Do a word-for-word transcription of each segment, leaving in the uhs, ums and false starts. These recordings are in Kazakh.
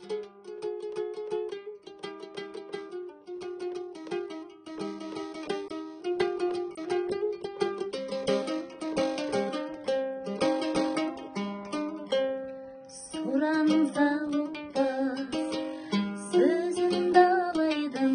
Суранса ұқпас сөзін далайдым,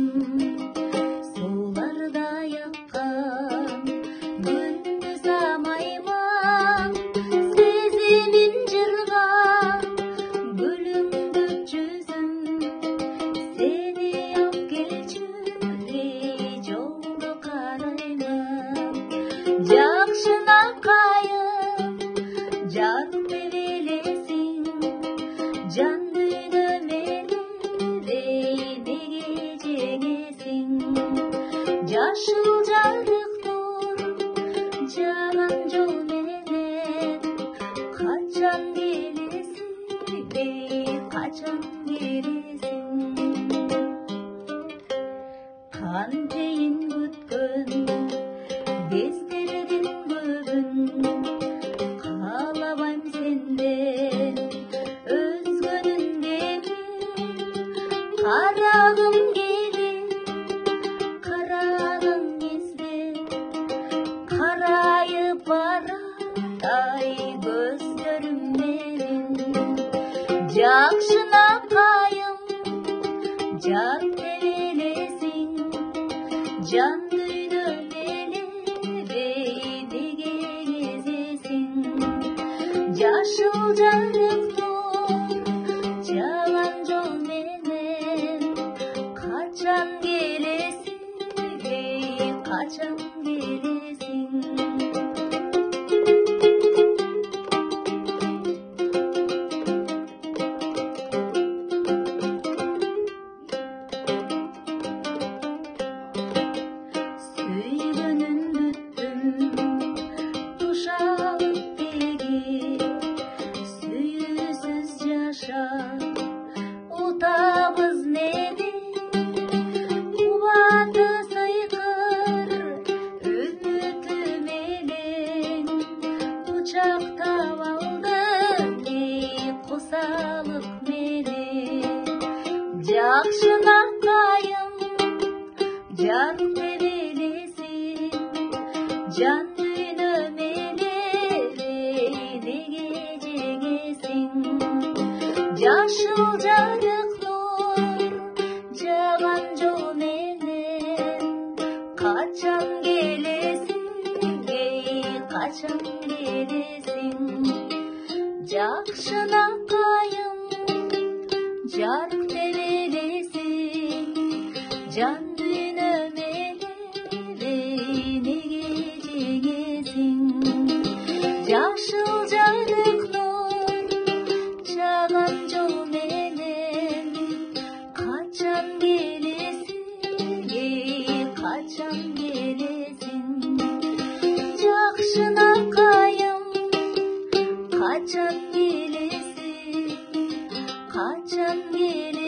солардай аққан күнді самайман, сезімін жырға бөлінді жүзім, сені алып келші ей жолды қараймын. Жақшына қайым жарық белесің, жан дүниемді неге жеңесің. Жашыл жарық нұр жаған жол менен, қачан келесің ей қачан келесің. Қаншайын күткөн кездердің көбін, қалабайм сенден өзгөнүн демін. Қарағым келіп қарағың езбе, қарайып барат ай көздерім менің. Жақшына қайым жарық белесің, жан дүниемді неге кезесің. Жашыл жарық нұр жаған жол менен, қачан келесің ей қачан келесің. Сүйгөнүн бүттүм тушалып деги, сүйүүсүз жашап утабыз мени. Кубаты сыйкыр үмүтү менен, кучактап алдым ей кусалык менен. Жакшына кайым жарык белесің, жан дүниемді неге жеңесің. Жашыл жарық нұр жаған жол менен, қачан келесің ей қачан келесің. Жакшына кайым жарык белесің, жан дүниемді неге жеңесің. Жашыл жарық нұр жаған жол менен, қачан келесің ей қачан келесің. Жақшына қайым қачан келесің, қачан келесің.